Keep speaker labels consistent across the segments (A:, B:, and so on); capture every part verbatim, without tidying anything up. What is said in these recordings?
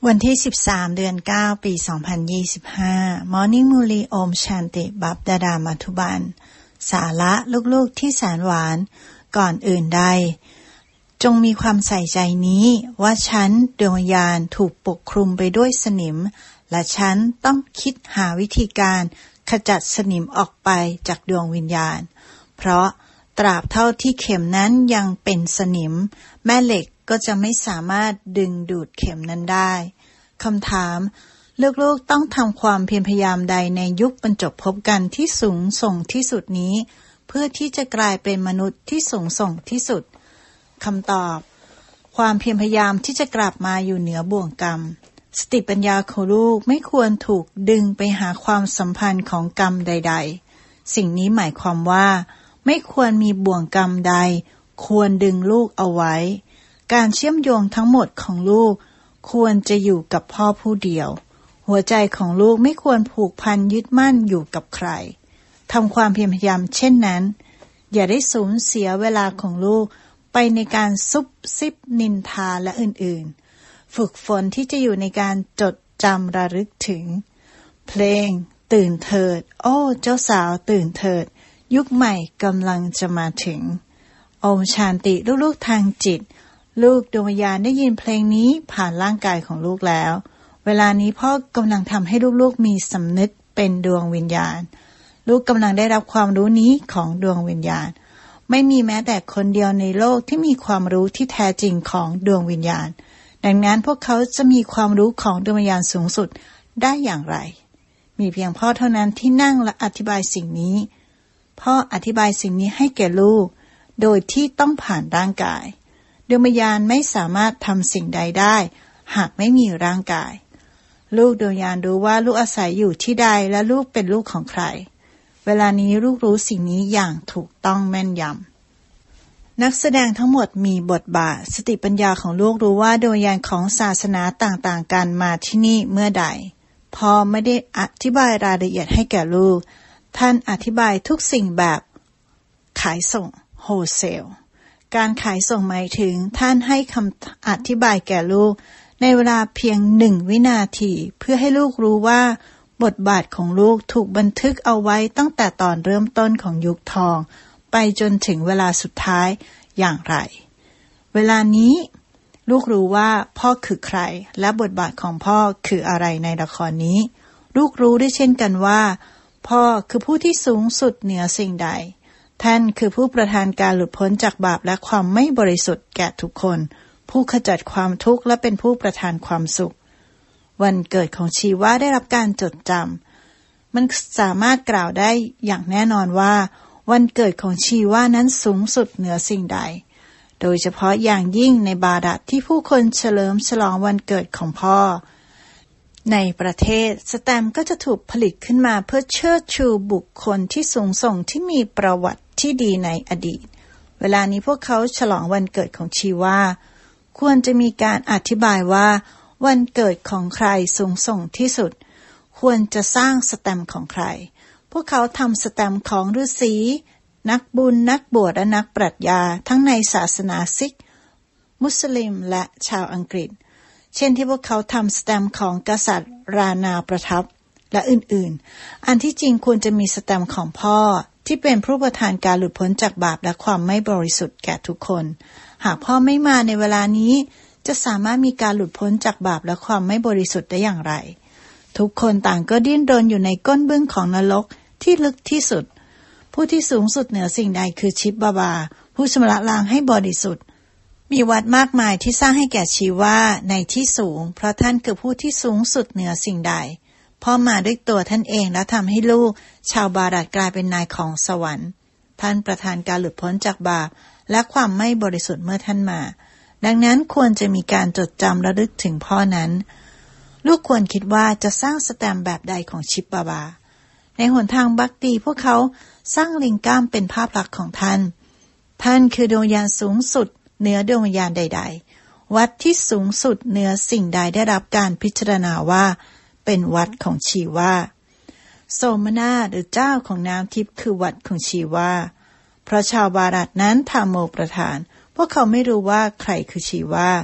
A: วันที่สิบสามเดือนเก้าปีสองพันยี่สิบห้า Morning Murli Om Shanti บัพดาดามัทุบันสาระลูกๆที่แสนหวานก่อนอื่นใดจงมีความใส่ใจนี้ว่าฉันดวงวิญญาณถูกปกคลุมไปด้วยสนิมและฉันต้องคิดหาวิธีการขจัดสนิมออกไปจากดวงวิญญาณเพราะตราบเท่าที่เข็มนั้นยังเป็นสนิมแม่เหล็กก็จะไม่สามารถดึงดูดเข็มนั้นได้คำถามลูกๆต้องทำความเพียรพยายามใดในยุคบรรจบพบกันที่สูงส่งที่สุดนี้เพื่อที่จะกลายเป็นมนุษย์ที่สูงส่งที่สุดคำตอบความเพียรพยายามที่จะกลับมาอยู่เหนือบ่วงกรรมสติปัญญาของลูกไม่ควรถูกดึงไปหาความสัมพันธ์ของกรรมใดๆสิ่งนี้หมายความว่าไม่ควรมีบ่วงกรรมใดควรดึงลูกเอาไว้การเชื่อมโยงทั้งหมดของลูกควรจะอยู่กับพ่อผู้เดียวหัวใจของลูกไม่ควรผูกพันยึดมั่นอยู่กับใครทำความเพียรพยายามเช่นนั้นอย่าได้สูญเสียเวลาของลูกไปในการซุบซิบนินทาและอื่นๆฝึกฝนที่จะอยู่ในการจดจำระลึกถึงเพลงตื่นเถิดโอ้เจ้าสาวตื่นเถิดยุคใหม่กำลังจะมาถึงโอมชานติลูกๆทางจิตลูกดวงวิญญาณได้ยินเพลงนี้ผ่านร่างกายของลูกแล้วเวลานี้พ่อกำลังทำให้ลูกๆมีสำนึกเป็นดวงวิญญาณลูกกำลังได้รับความรู้นี้ของดวงวิญญาณไม่มีแม้แต่คนเดียวในโลกที่มีความรู้ที่แท้จริงของดวงวิญญาณดังนั้นพวกเขาจะมีความรู้ของดวงวิญญาณสูงสุดได้อย่างไรมีเพียงพ่อเท่านั้นที่นั่งและอธิบายสิ่งนี้พ่ออธิบายสิ่งนี้ให้แก่ลูกโดยที่ต้องผ่านร่างกายดวงวิญญาณไม่สามารถทำสิ่งใดได้หากไม่มีร่างกายลูกดวงวิญญาณรู้ว่าลูกอาศัยอยู่ที่ใดและลูกเป็นลูกของใครเวลานี้ลูกรู้สิ่งนี้อย่างถูกต้องแม่นยำนักแสดงทั้งหมดมีบทบาทสติปัญญาของลูกรู้ว่าดวงวิญญาณของศาสนาต่างๆกันมาที่นี่เมื่อใดพอไม่ได้อธิบายรายละเอียดให้แก่ลูกท่านอธิบายทุกสิ่งแบบขายส่งโฮลเซลการขายส่งหมายถึงท่านให้คำอธิบายแก่ลูกในเวลาเพียงหนึ่งวินาทีเพื่อให้ลูกรู้ว่าบทบาทของลูกถูกบันทึกเอาไว้ตั้งแต่ตอนเริ่มต้นของยุคทองไปจนถึงเวลาสุดท้ายอย่างไรเวลานี้ลูกรู้ว่าพ่อคือใครและบทบาทของพ่อคืออะไรในละครนี้ลูกรู้ได้เช่นกันว่าพ่อคือผู้ที่สูงสุดเหนือสิ่งใดท่านคือผู้ประทานการหลุดพ้นจากบาปและความไม่บริสุทธิ์แก่ทุกคนผู้ขจัดความทุกข์และเป็นผู้ประทานความสุขวันเกิดของชีวะได้รับการจดจำมันสามารถกล่าวได้อย่างแน่นอนว่าวันเกิดของชีวะนั้นสูงสุดเหนือสิ่งใดโดยเฉพาะอย่างยิ่งในบารัตที่ผู้คนเฉลิมฉลองวันเกิดของพ่อในประเทศสแตมป์ก็จะถูกผลิตขึ้นมาเพื่อเชิดชูบุคคลที่สูงส่งที่มีประวัติที่ดีในอดีตเวลานี้พวกเขาฉลองวันเกิดของชีวาควรจะมีการอธิบายว่าวันเกิดของใครสูงส่งที่สุดควรจะสร้างสแตมป์ของใครพวกเขาทำสแตมป์ของฤาษีนักบุญนักบวชและนักปรัชญาทั้งในศาสนาซิกมุสลิมและชาวอังกฤษเช่นที่พวกเขาทำสแตมป์ของกษัตริย์รานาประทับและอื่นๆอันที่จริงควรจะมีสแตมป์ของพ่อที่เป็นผู้ประทานการหลุดพ้นจากบาปและความไม่บริสุทธิ์แก่ทุกคนหากพ่อไม่มาในเวลานี้จะสามารถมีการหลุดพ้นจากบาปและความไม่บริสุทธิ์ได้อย่างไรทุกคนต่างก็ดิ้นรนอยู่ในก้นบึ้งของนรกที่ลึกที่สุดผู้ที่สูงสุดเหนือสิ่งใดคือชิปบาบาผู้ชำระล้างให้บริสุทธิ์มีวัดมากมายที่สร้างให้แก่ชีวาในที่สูงเพราะท่านคือผู้ที่สูงสุดเหนือสิ่งใดพ่อมาด้วยตัวท่านเองและทำให้ลูกชาวบารัตกลายเป็นนายของสวรรค์ท่านประทานการหลุดพ้นจากบาปและความไม่บริสุทธิ์เมื่อท่านมาดังนั้นควรจะมีการจดจำระลึกถึงพ่อนั้นลูกควรคิดว่าจะสร้างสแตมป์แบบใดของชิปบาบาในหนทางบัคตีพวกเขาสร้างลิงก้ามเป็นภาพลักษณ์ของท่านท่านคือดวงวิญญาณสูงสุดเหนือดวงวิญญาณใดๆวัดที่สูงสุดเหนือสิ่งใดได้รับการพิจารณาว่าเป็นวัดของชีวาโสมนาหรือเจ้าของน้ำทิพย์คือวัดของชีวาเพราะชาวบารัตนั้นทำโมประทานพวกเขาไม่รู้ว่าใครคือชีวา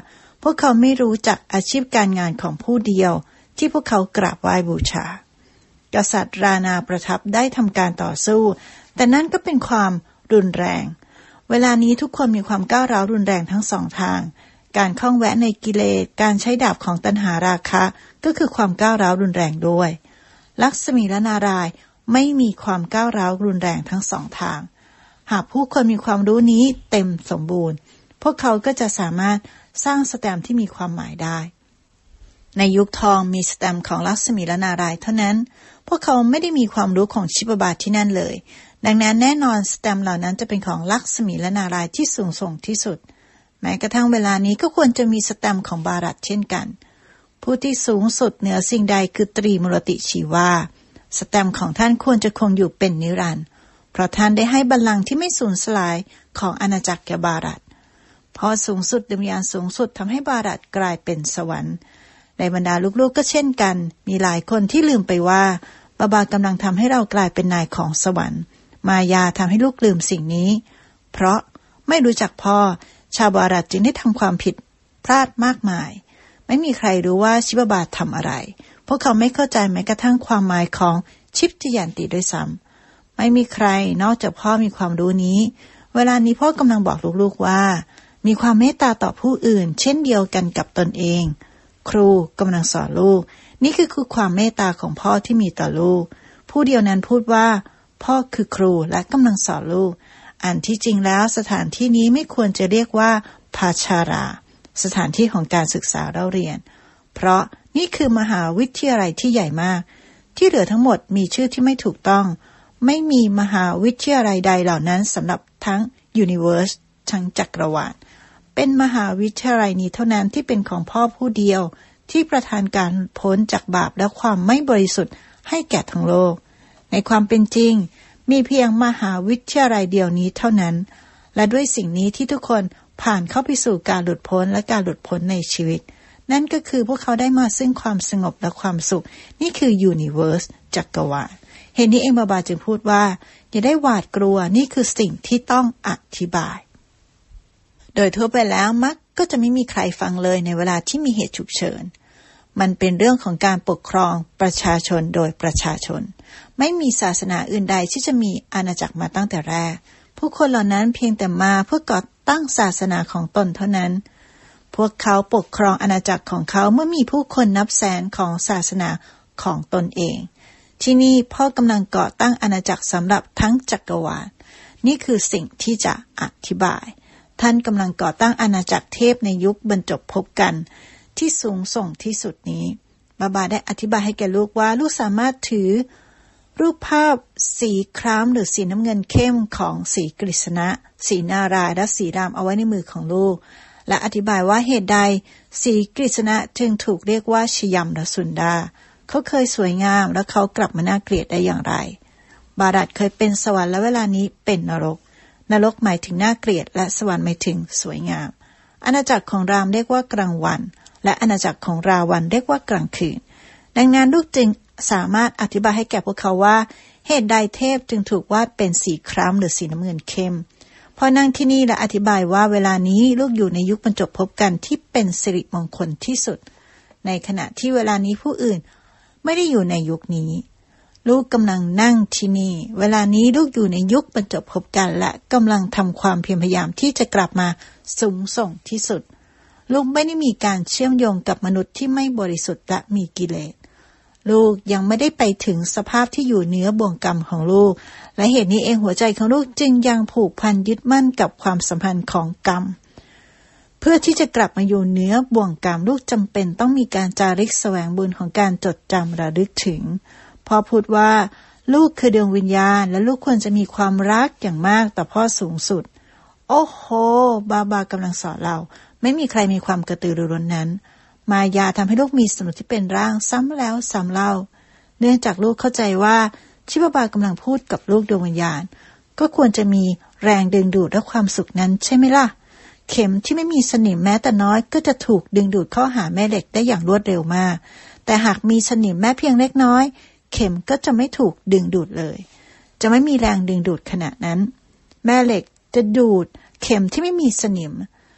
A: พวกเขาไม่รู้จักอาชีพการงานของผู้เดียวที่พวกเขากราบไหว้บูชากษัตริย์รานาประทับได้ทำการต่อสู้แต่นั่นก็เป็นความรุนแรงเวลานี้ทุกคนมีความก้าวร้าวรุนแรงทั้งสองทางการข้องแวะในกิเลสการใช้ดาบของตัณหาราคะก็คือความก้าวร้าวรุนแรงด้วยลักษมีและนารายณ์ไม่มีความก้าวร้าวรุนแรงทั้งสองทางหากผู้คนมีความรู้นี้เต็มสมบูรณ์พวกเขาก็จะสามารถสร้างสแตมป์ที่มีความหมายได้ในยุคทองมีสแตมป์ของลักษมีและนารายณ์เท่านั้นพวกเขาไม่ได้มีความรู้ของชิปบาทที่นั่นเลยดังนั้นแน่นอนสแตมป์เหล่านั้นจะเป็นของลักษมีและนารายณ์ที่สูงส่งที่สุดแม้กระทั่งเวลานี้ก็ควรจะมีสแตมป์ของบารัตเช่นกันผู้ที่สูงสุดเหนือสิ่งใดคือตรีมุรติชีวาสแตมป์ของท่านควรจะคงอยู่เป็นนิรันดร์เพราะท่านได้ให้บัลลังก์ที่ไม่สูญสลายของอาณาจักรแก่บารัตพอสูงสุดดวงวิญญาณสูงสุดทำให้บารัตกลายเป็นสวรรค์ในบรรดาลูกๆก็เช่นกันมีหลายคนที่ลืมไปว่าบาบากำลังทำให้เรากลายเป็นนายของสวรรค์มายาทำให้ลูกลืมสิ่งนี้เพราะไม่รู้จักพ่อชาวบารัตจึงได้ทำความผิดพลาดมากมายไม่มีใครรู้ว่าชิบาบาททำอะไรพวกเขาไม่เข้าใจแม้กระทั่งความหมายของชิปติยันติด้วยซ้ำไม่มีใครนอกจากพ่อมีความรู้นี้เวลานี้พ่อกำลังบอกลูกๆว่ามีความเมตตาต่อผู้อื่นเช่นเดียวกันกับตนเองครูกำลังสอนลูกนี่คือคือความเมตตาของพ่อที่มีต่อลูกผู้เดียวนั้นพูดว่าพ่อคือครูและกำลังสอนลูกอันที่จริงแล้วสถานที่นี้ไม่ควรจะเรียกว่าภาชาราสถานที่ของการศึกษาเราเรียนเพราะนี่คือมหาวิทยาลัยที่ใหญ่มากที่เหลือทั้งหมดมีชื่อที่ไม่ถูกต้องไม่มีมหาวิทยาลัยใดเหล่านั้นสำหรับทั้งยูนิเวอร์สทั้งจักรวาลเป็นมหาวิทยาลัยนี้เท่านั้นที่เป็นของพ่อผู้เดียวที่ประทานการพ้นจากบาปและความไม่บริสุทธิ์ให้แก่ทั้งโลกในความเป็นจริงมีเพียงมหาวิทยาลัยเดียวนี้เท่านั้นและด้วยสิ่งนี้ที่ทุกคนผ่านเข้าไปสู่การหลุดพ้นและการหลุดพ้นในชีวิตนั่นก็คือพวกเขาได้มาซึ่งความสงบและความสุขนี่คือยูนิเวอร์สจักรวาลเหตุนี้เองบาบาจึงพูดว่าอย่าได้หวาดกลัวนี่คือสิ่งที่ต้องอธิบายโดยทั่วไปแล้วมักก็จะไม่มีใครฟังเลยในเวลาที่มีเหตุฉุกเฉินมันเป็นเรื่องของการปกครองประชาชนโดยประชาชนไม่มีศาสนาอื่นใดที่จะมีอาณาจักรมาตั้งแต่แรกผู้คนเหล่านั้นเพียงแต่มาเพื่อก่อตั้งศาสนาของตนเท่านั้นพวกเขาปกครองอาณาจักรของเขาเมื่อมีผู้คนนับแสนของศาสนาของตนเองที่นี่พ่อกำลังก่อตั้งอาณาจักรสำหรับทั้งจักรวาลนี่คือสิ่งที่จะอธิบายท่านกำลังก่อตั้งอาณาจักรเทพในยุคบรรจบพบกันที่สูงส่งที่สุดนี้บาบาได้อธิบายให้แก่ลูกว่าลูกสามารถถือรูปภาพสีคล้ำหรือสีน้ำเงินเข้มของสีกฤษณะสีนารายณ์และสีรามเอาไว้ในมือของลูกและอธิบายว่าเหตุใดสีกฤษณะจึงถูกเรียกว่าชยัมและสุนดาเขาเคยสวยงามและเขากลับมาน่าเกลียดได้อย่างไรบารัตเคยเป็นสวรรค์และเวลานี้เป็นนรกนรกหมายถึงน่าเกลียดและสวรรค์หมายถึงสวยงามอาณาจักรของรามเรียกว่ากลางวันและอาณาจักรของราวันเรียกว่ากลางคืนดังนั้นลูกจึงสามารถอธิบายให้แก่พวกเขาว่าเหตุใดเทพจึงถูกวาดเป็นสีคล้ำหรือสีน้ำเงินเข้มพอนั่งที่นี่และอธิบายว่าเวลานี้ลูกอยู่ในยุคบรรจบพบกันที่เป็นสิริมงคลที่สุดในขณะที่เวลานี้ผู้อื่นไม่ได้อยู่ในยุคนี้ลูกกำลังนั่งที่นี่เวลานี้ลูกอยู่ในยุคบรรจบพบกันและกำลังทำความเพียรพยายามที่จะกลับมาสูงส่งที่สุดลูกไม่ได้มีการเชื่อมโยงกับมนุษย์ที่ไม่บริสุทธิ์และมีกิเลสลูกยังไม่ได้ไปถึงสภาพที่อยู่เหนือบ่วงกรรมของลูกและเหตุนี้เองหัวใจของลูกจึงยังผูกพันยึดมั่นกับความสัมพันธ์ของกรรมเพื่อที่จะกลับมาอยู่เหนือบ่วงกรรมลูกจำเป็นต้องมีการจาริกแสวงบุญของการจดจำระลึกถึงพ่อพูดว่าลูกคือดวงวิญญาณและลูกควรจะมีความรักอย่างมากต่อพ่อสูงสุดโอ้โหบาบากำลังสอนเราไม่มีใครมีความกระตือรือร้นนั้นมายาทำให้ลูกมีสมุดที่เป็นร่างซ้ำแล้วซ้ำเล่าเนื่องจากลูกเข้าใจว่าชิบาบากำลังพูดกับลูกดวงวิญญาณก็ควรจะมีแรงดึงดูดและความสุขนั้นใช่ไหมล่ะเข็มที่ไม่มีสนิมแม้แต่น้อยก็จะถูกดึงดูดเข้าหาแม่เหล็กได้อย่างรวดเร็วมากแต่หากมีสนิมแม้เพียงเล็กน้อยเข็มก็จะไม่ถูกดึงดูดเลยจะไม่มีแรงดึงดูดขณะนั้นแม่เหล็กจะดูดเข็มที่ไม่มีสนิม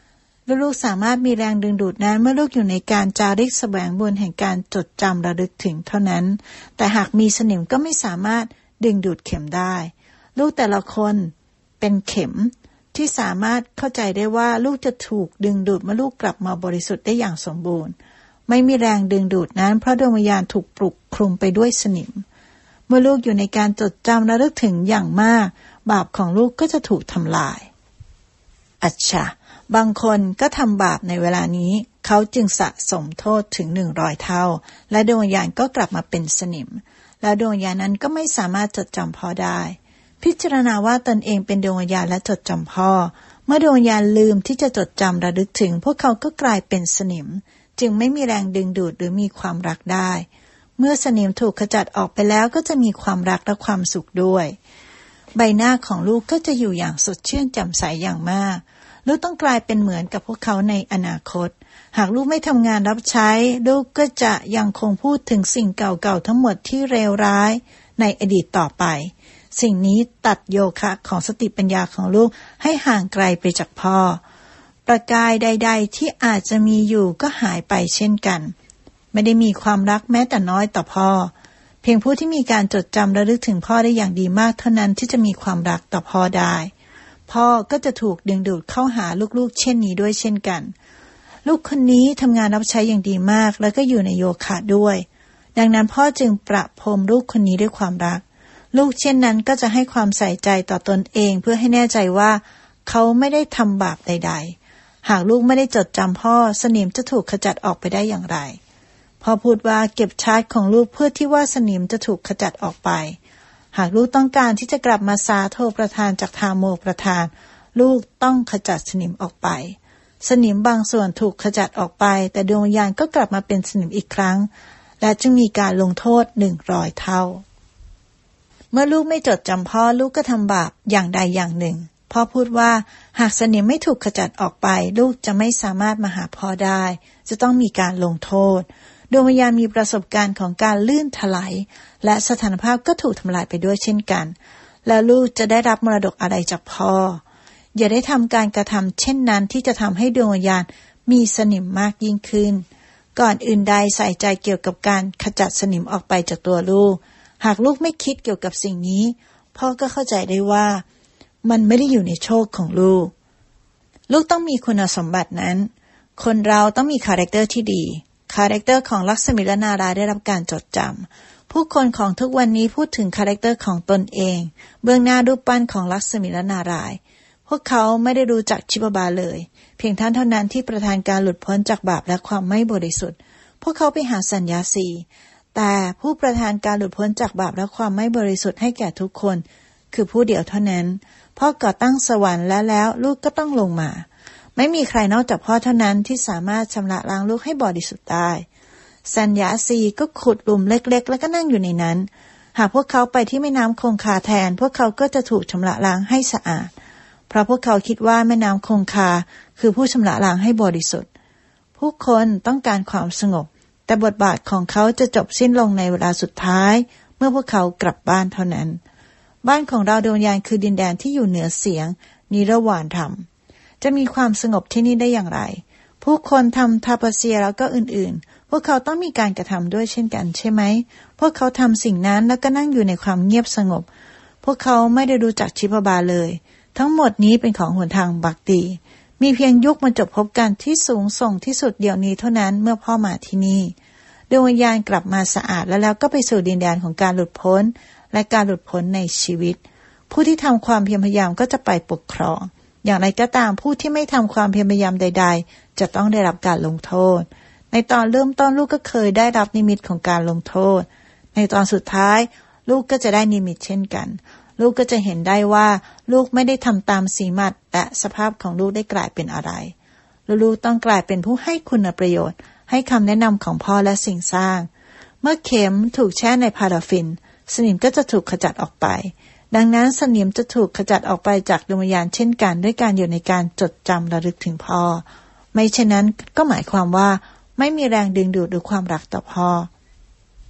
A: ลูกๆสามารถมีแรงดึงดูดนั้นเมื่อลูกอยู่ในการจาริกแสวงบุญแห่งการจดจำระลึกถึงเท่านั้นแต่หากมีสนิมก็ไม่สามารถดึงดูดเข็มได้ลูกแต่ละคนเป็นเข็มที่สามารถเข้าใจได้ว่าลูกจะถูกดึงดูดเมื่อลูกกลับมาบริสุทธิ์ได้อย่างสมบูรณ์ไม่มีแรงดึงดูดนั้นเพราะดวงวิญญาณถูกปลุกคลุมไปด้วยสนิมเมื่อลูกอยู่ในการจดจำระลึกถึงอย่างมากบาปของลูกก็จะถูกทำลายอัจฉะบางคนก็ทำบาปในเวลานี้เขาจึงสะสมโทษถึงหนึ่งร้อยเท่าและดวงวิญญาณก็กลับมาเป็นสนิมและดวงวิญญาณนั้นก็ไม่สามารถจดจำพ่อได้พิจารณาว่าตนเองเป็นดวงวิญญาณและจดจำพ่อเมื่อดวงวิญญาณลืมที่จะจดจำระลึกถึงพวกเขาก็กลายเป็นสนิมจึงไม่มีแรงดึงดูดหรือมีความรักได้เมื่อสนิมถูกขจัดออกไปแล้วก็จะมีความรักและความสุขด้วยใบหน้าของลูกก็จะอยู่อย่างสดชื่นแจ่มใสอย่างมากลูกต้องกลายเป็นเหมือนกับพวกเขาในอนาคตหากลูกไม่ทำงานรับใช้ลูกก็จะยังคงพูดถึงสิ่งเก่าๆทั้งหมดที่เลวร้ายในอดีตต่อไปสิ่งนี้ตัดโยคะของสติปัญญาของลูกให้ห่างไกลไปจากพ่อประกายใดๆที่อาจจะมีอยู่ก็หายไปเช่นกันไม่ได้มีความรักแม้แต่น้อยต่อพ่อเพียงผู้ที่มีการจดจำระลึกถึงพ่อได้อย่างดีมากเท่านั้นที่จะมีความรักต่อพ่อได้พ่อก็จะถูกดึงดูดเข้าหาลูกๆเช่นนี้ด้วยเช่นกันลูกคนนี้ทำงานรับใช้อย่างดีมากแล้วก็อยู่ในโยคะด้วยดังนั้นพ่อจึงประพรมลูกคนนี้ด้วยความรักลูกเช่นนั้นก็จะให้ความใส่ใจต่อตนเองเพื่อให้แน่ใจว่าเขาไม่ได้ทำบาปใดๆหากลูกไม่ได้จดจำพ่อสนิมจะถูกขจัดออกไปได้อย่างไรพ่อพูดว่าเก็บชาร์จของลูกเพื่อที่ว่าสนิมจะถูกขจัดออกไปหากลูกต้องการที่จะกลับมาสาโทประทานจากทาโมประทานลูกต้องขจัดสนิมออกไปสนิมบางส่วนถูกขจัดออกไปแต่ดวงวิญญาณก็กลับมาเป็นสนิมอีกครั้งและจึงมีการลงโทษหนึ่งร้อยเท่าเมื่อลูกไม่จดจำพ่อลูกก็ทำบาปอย่างใดอย่างหนึ่งพ่อพูดว่าหากสนิมไม่ถูกขจัดออกไปลูกจะไม่สามารถมาหาพ่อได้จะต้องมีการลงโทษดวงวิญญาณมีประสบการณ์ของการลื่นถลายและสถานภาพก็ถูกทำลายไปด้วยเช่นกันแล้วลูกจะได้รับมรดกอะไรจากพ่ออย่าได้ทำการกระทำเช่นนั้นที่จะทำให้ดวงวิญญาณมีสนิมมากยิ่งขึ้นก่อนอื่นใดใส่ใจเกี่ยวกับการขจัดสนิมออกไปจากตัวลูกหากลูกไม่คิดเกี่ยวกับสิ่งนี้พ่อก็เข้าใจได้ว่ามันไม่ได้อยู่ในโชคของลูกลูกต้องมีคุณสมบัตินั้นคนเราต้องมีคาแรคเตอร์ที่ดีคาแรคเตอร์ของลักษมิและนารายได้รับการจดจำผู้คนของทุกวันนี้พูดถึงคาแรคเตอร์ของตนเองเบื้องหน้ารูปปั้นของลักษมิและนารายพวกเขาไม่ได้รู้จักชิบบาเลยเพียงท่านเท่านั้นที่ประทานการหลุดพ้นจากบาปและความไม่บริสุทธิ์พวกเขาไปหาสัญญาสีแต่ผู้ประทานการหลุดพ้นจากบาปและความไม่บริสุทธิ์ให้แก่ทุกคนคือผู้เดียวเท่านั้นพ่อก่อตั้งสวรรค์และแล้วลูกก็ต้องลงมาไม่มีใครนอกจากพ่อเท่านั้นที่สามารถชำระล้างลูกให้บริสุทธิ์ได้สัญญาสีก็ขุดหลุมเล็กๆแล้วก็นั่งอยู่ในนั้นหากพวกเขาไปที่แม่น้ำคงคาแทนพวกเขาก็จะถูกชำระล้างให้สะอาดเพราะพวกเขาคิดว่าแม่น้ำคงคาคือผู้ชำระล้างให้บริสุทธิ์ผู้คนต้องการความสงบแต่บทบาทของเขาจะจบสิ้นลงในเวลาสุดท้ายเมื่อพวกเขากลับบ้านเท่านั้นบ้านของเราดวงวิญญาณคือดินแดนที่อยู่เหนือเสียงนิรวานธรรมจะมีความสงบที่นี่ได้อย่างไรผู้คนทำทาปาเซียแล้วก็อื่นๆพวกเขาต้องมีการกระทำด้วยเช่นกันใช่ไหมพวกเขาทำสิ่งนั้นแล้วก็นั่งอยู่ในความเงียบสงบพวกเขาไม่ได้รู้จักชิพบาเลยทั้งหมดนี้เป็นของหนทางบักตีมีเพียงยุคมาจบพบกันที่สูงส่งที่สุดเดี๋ยวนี้เท่านั้นเมื่อพ่อมาที่นี่ดวงวิญญาณกลับมาสะอาดแล้วแล้วก็ไปสู่ดินแดนของการหลุดพ้นและการหลุดพ้นในชีวิตผู้ที่ทำความเพียรพยายามก็จะไปปกครองอย่างไรก็ตามผู้ที่ไม่ทำความเพียรพยายามใดๆจะต้องได้รับการลงโทษในตอนเริ่มต้นลูกก็เคยได้รับนิมิตของการลงโทษในตอนสุดท้ายลูกก็จะได้นิมิตเช่นกันลูกก็จะเห็นได้ว่าลูกไม่ได้ทำตามสีมัดและสภาพของลูกได้กลายเป็นอะไรลูกต้องกลายเป็นผู้ให้คุณประโยชน์ให้คำแนะนำของพ่อและสิ่งสร้างเมื่อเข็มถูกแช่ในพาราฟินสนิมก็จะถูกขจัดออกไปดังนั้นสนิมจะถูกขจัดออกไปจากดวงวิญญาณเช่นกันด้วยการอยู่ในการจดจำระลึกถึงพ่อไม่เช่นนั้นก็หมายความว่าไม่มีแรงดึงดูดหรือความรักต่อพ่อ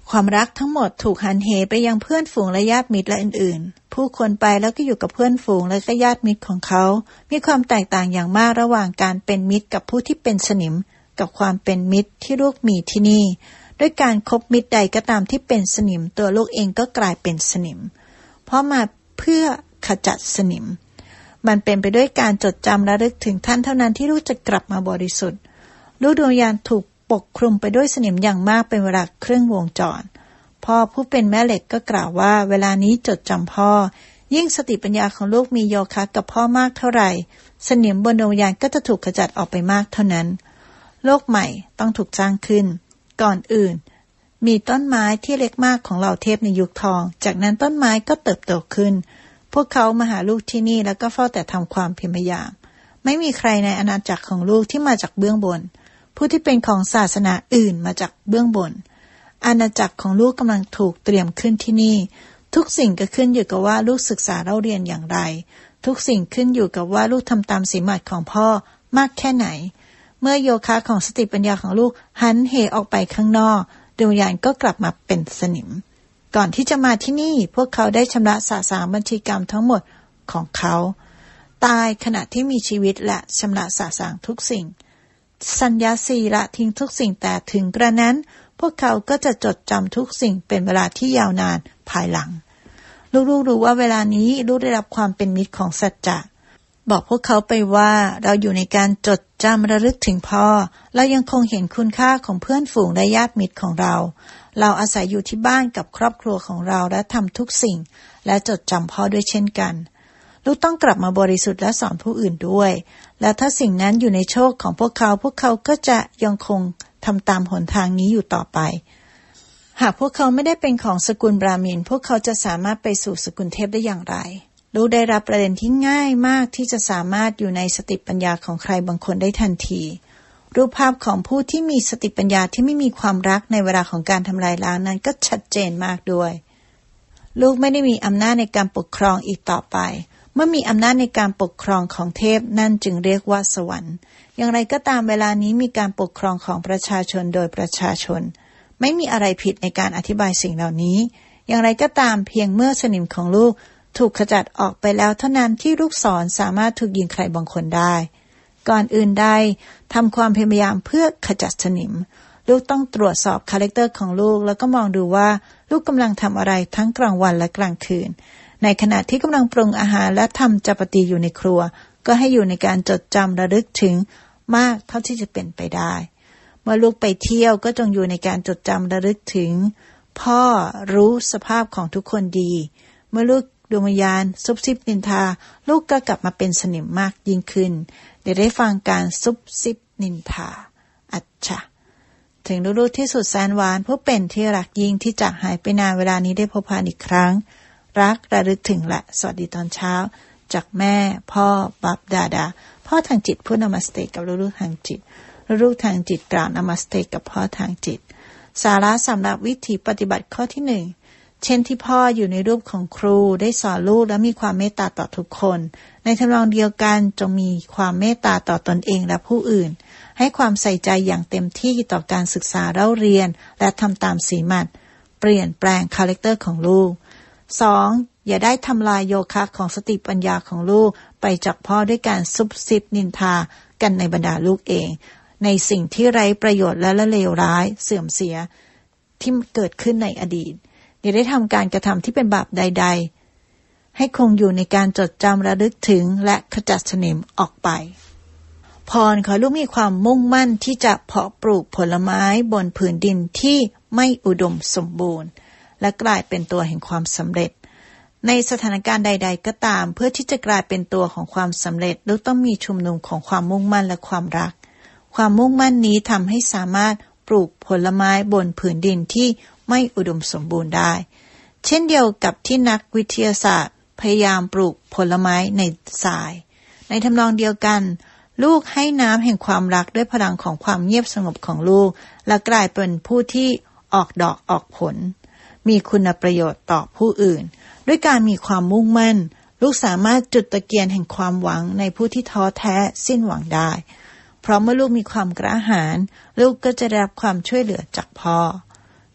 A: ความรักทั้งหมดถูกหันเหไปยังเพื่อนฝูงและญาติมิตรและอื่นๆผู้คนไปแล้วก็อยู่กับเพื่อนฝูงและก็ญาติมิตรของเขามีความแตกต่างอย่างมากระหว่างการเป็นมิตรกับผู้ที่เป็นสนิมกับความเป็นมิตรที่ลูกมีที่นี่ด้วยการคบมิตรใดก็ตามที่เป็นสนิมตัวลูกเองก็กลายเป็นสนิมเพราะมาเพื่อขจัดสนิมมันเป็นไปด้วยการจดจำระลึกถึงท่านเท่านั้นที่ลูกจะกลับมาบริสุทธิ์ลูกดวงวิญญาณถูกปกคลุมไปด้วยสนิมอย่างมากเป็นเวลาครึ่งวงจรพ่อผู้เป็นแม่เหล็กก็กล่าวว่าเวลานี้จดจำพ่อยิ่งสติปัญญาของลูกมีโยคะกับพ่อมากเท่าไหร่สนิมบนดวงวิญญาณก็จะถูกขจัดออกไปมากเท่านั้นโลกใหม่ต้องถูกสร้างขึ้นก่อนอื่นมีต้นไม้ที่เล็กมากของเหล่าเทพในยุคทองจากนั้นต้นไม้ก็เติบโตขึ้นพวกเขามาหาลูกที่นี่แล้วก็เฝ้าแต่ทำความเพียรพยายามไม่มีใครในอาณาจักรของลูกที่มาจากเบื้องบนผู้ที่เป็นของศาสนาอื่นมาจากเบื้องบนอาณาจักรของลูกกำลังถูกเตรียมขึ้นที่นี่ทุกสิ่งก็ขึ้นอยู่กับว่าลูกศึกษาเล่าเรียนอย่างไรทุกสิ่งขึ้นอยู่กับว่าลูกทำตามสีหมัดของพ่อมากแค่ไหนเมื่อโยคะของสติปัญญาของลูกหันเหออกไปข้างนอกดวงวิญญาณก็กลับมาเป็นสนิมก่อนที่จะมาที่นี่พวกเขาได้ชำระสาสางบัญชีกรรมทั้งหมดของเขาตายขณะที่มีชีวิตและชำระสาสางทุกสิ่งสัญญาสีละทิ้งทุกสิ่งแต่ถึงกระนั้นพวกเขาก็จะจดจำทุกสิ่งเป็นเวลาที่ยาวนานภายหลังลูกๆรู้ว่าเวลานี้ลูกได้รับความเป็นมิตรของสัจจะบอกพวกเขาไปว่าเราอยู่ในการจดจำระลึกถึงพ่อเรายังคงเห็นคุณค่าของเพื่อนฝูงและญาติมิตรของเราเราอาศัยอยู่ที่บ้านกับครอบครัวของเราและทำทุกสิ่งและจดจำพ่อด้วยเช่นกันลูกต้องกลับมาบริสุทธิ์และสอนผู้อื่นด้วยและถ้าสิ่งนั้นอยู่ในโชคของพวกเขาพวกเขาก็จะยังคงทำตามหนทางนี้อยู่ต่อไปหากพวกเขาไม่ได้เป็นของสกุลบราหมินพวกเขาจะสามารถไปสู่สกุลเทพได้อย่างไรลูกได้รับประเด็นที่ง่ายมากที่จะสามารถอยู่ในสติปัญญาของใครบางคนได้ทันทีรูปภาพของผู้ที่มีสติปัญญาที่ไม่มีความรักในเวลาของการทำลายล้างนั้นก็ชัดเจนมากด้วยลูกไม่ได้มีอำนาจในการปกครองอีกต่อไปเมื่อมีอำนาจในการปกครองของเทพนั่นจึงเรียกว่าสวรรค์อย่างไรก็ตามเวลานี้มีการปกครองของประชาชนโดยประชาชนไม่มีอะไรผิดในการอธิบายสิ่งเหล่านี้อย่างไรก็ตามเพียงเมื่อสนิมของลูกถูกขจัดออกไปแล้วเท่านั้นที่ลูกศรสามารถถูกยิงใครบางคนได้ก่อนอื่นใดทำความพยายามเพื่อขจัดสนิมลูกต้องตรวจสอบคาแรคเตอร์ของลูกแล้วก็มองดูว่าลูกกำลังทำอะไรทั้งกลางวันและกลางคืนในขณะที่กำลังปรุงอาหารและทำจัปาตีอยู่ในครัวก็ให้อยู่ในการจดจำระลึกถึงมากเท่าที่จะเป็นไปได้เมื่อลูกไปเที่ยวก็จงอยู่ในการจดจำระลึกถึงพ่อรู้สภาพของทุกคนดีเมื่อลูกดวงวิญญาณซุบซิบนินทาลูกก็กลับมาเป็นสนิมมากยิ่งขึ้นเดี๋ยวได้ฟังการซุบซิบนินทาอัจฉะถึงลูกๆที่สุดแสนหวานผู้เป็นที่รักยิ่งที่จากหายไปนานเวลานี้ได้พบกันอีกครั้งรักระลึกถึงและสวัสดีตอนเช้าจากแม่พ่อบับดาดาพ่อทางจิตพูดนามัสเตกับลูกๆทางจิตลูกๆทางจิตกล่าวนามัสเตกับพ่อทางจิตสาระสำหรับวิธีปฏิบัติข้อที่หนึ่งเช่นที่พ่ออยู่ในรูปของครูได้สอนลูกและมีความเมตตาต่อทุกคนในทำนองเดียวกันจงมีความเมตตาต่อตนเองและผู้อื่นให้ความใส่ใจอย่างเต็มที่ต่อการศึกษาเล่าเรียนและทำตามสีหมัดเปลี่ยนแปลงคาแรคเตอร์ของลูก สอง. อย่าได้ทำลายโยคะของสติปัญญาของลูกไปจากพ่อด้วยการซุบซิบนินทากันในบรรดาลูกเองในสิ่งที่ไร้ประโยชน์และเลวร้ายเสื่อมเสียที่เกิดขึ้นในอดีตอย่าได้ทำการกระทำที่เป็นบาปใดๆให้คงอยู่ในการจดจำระลึกถึงและขจัดสนิมออกไปพรขอลูกมีความมุ่งมั่นที่จะเพาะปลูกผลไม้บนผืนดินที่ไม่อุดมสมบูรณ์และกลายเป็นตัวแห่งความสำเร็จในสถานการณ์ใดๆก็ตามเพื่อที่จะกลายเป็นตัวของความสำเร็จลูกต้องมีชุมนุมของความมุ่งมั่นและความรักความมุ่งมั่นนี้ทำให้สามารถปลูกผลไม้บนผืนดินที่ไม่อุดมสมบูรณ์ได้เช่นเดียวกับที่นักวิทยาศาสตร์พยายามปลูกผลไม้ในทรายในทำนองเดียวกันลูกให้น้ำแห่งความรักด้วยพลังของความเงียบสงบของลูกและกลายเป็นผู้ที่ออกดอกออกผลมีคุณประโยชน์ต่อผู้อื่นด้วยการมีความมุ่งมั่นลูกสามารถจุดตะเกียงแห่งความหวังในผู้ที่ท้อแท้สิ้นหวังได้เพราะเมื่อลูกมีความกระหายลูกก็จะได้รับความช่วยเหลือจากพ่อ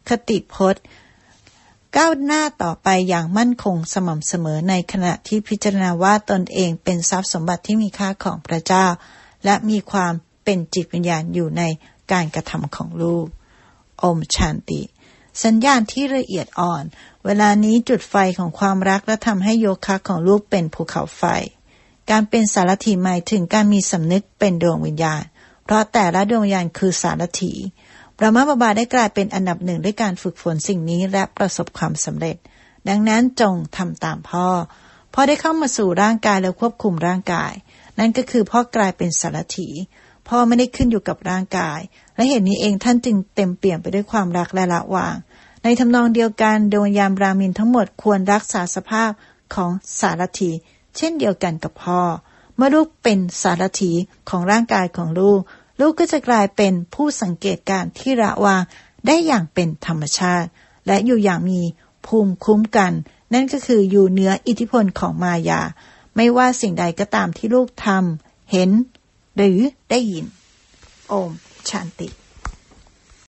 A: คติพจน์ก้าวหน้าต่อไปอย่างมั่นคงสม่ำเสมอในขณะที่พิจารณาว่าตนเองเป็นทรัพย์สมบัติที่มีค่าของพระเจ้าและมีความเป็นจิตวิญญาณอยู่ในการกระทำของลูกโอมชันติสัญญาณที่ละเอียดอ่อนเวลานี้จุดไฟของความรักและทำให้โยคะของลูกเป็นภูเขาไฟการเป็นสารถีหมายถึงการมีสำนึกเป็นดวงวิญญาณเพราะแต่ละดวงวิญญาณคือสารถีบรมบาบาได้กลายเป็นอันดับหนึ่งด้วยการฝึกฝนสิ่งนี้และประสบความสำเร็จดังนั้นจงทำตามพ่อพ่อได้เข้ามาสู่ร่างกายและควบคุมร่างกายนั่นก็คือพ่อกลายเป็นสารถีพ่อไม่ได้ขึ้นอยู่กับร่างกายและเหตุนี้เองท่านจึงเต็มเปี่ยมไปด้วยความรักและละวางในทำนองเดียวกันดวงวิญญาณบราหมินทั้งหมดควรรักษาสภาพของสารถีเช่นเดียวกันกับพ่อเมื่อลูกเป็นสารถีของร่างกายของลูกลูกก็จะกลายเป็นผู้สังเกตการที่ละวางได้อย่างเป็นธรรมชาติและอยู่อย่างมีภูมิคุ้มกันนั่นก็คืออยู่เหนืออิทธิพลของมายาไม่ว่าสิ่งใดก็ตามที่ลูกทำเห็นหรือได้ยินโอมชันติ